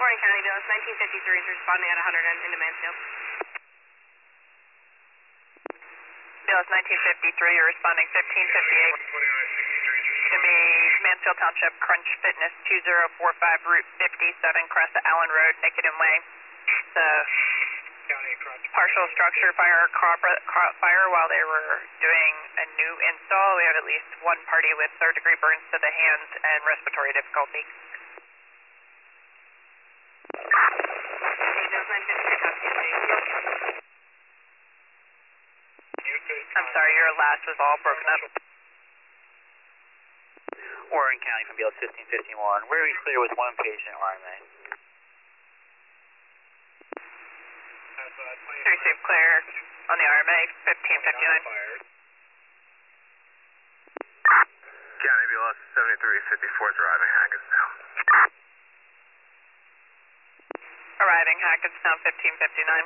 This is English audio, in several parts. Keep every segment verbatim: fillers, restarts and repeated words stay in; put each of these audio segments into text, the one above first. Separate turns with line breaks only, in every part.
Warren County, B L S nineteen fifty-three is responding at one hundred into Mansfield.
B L S nineteen fifty-three, you're responding fifteen fifty-eight. It's going to be Mansfield Township, Crunch Fitness, two zero four five, Route fifty-seven, Crest Allen Road, Nicoden Way. The partial structure fire, fire while they were doing a new install. We have at least one party with third degree burns to the hands and respiratory difficulty. I'm sorry, your last was all broken up.
Warren County from B L S fifteen fifty-one. We're clear with one patient R M A.
Receive clear on the R M A, fifteen fifty-nine.
County B L S seventy-three fifty-four is arriving Hackettstown.
Arriving Hackettstown, fifteen fifty-nine.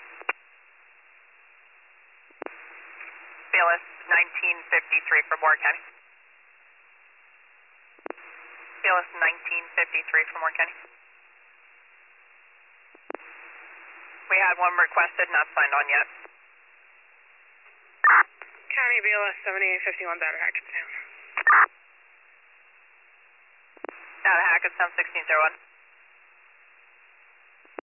B L S nineteen fifty-three from Warren County. B L S nineteen fifty-three from Warren County. We had one requested, not signed on yet.
County B L S seventy-eight fifty-one, out of Hackettstown.
Out of Hackettstown, sixteen oh one.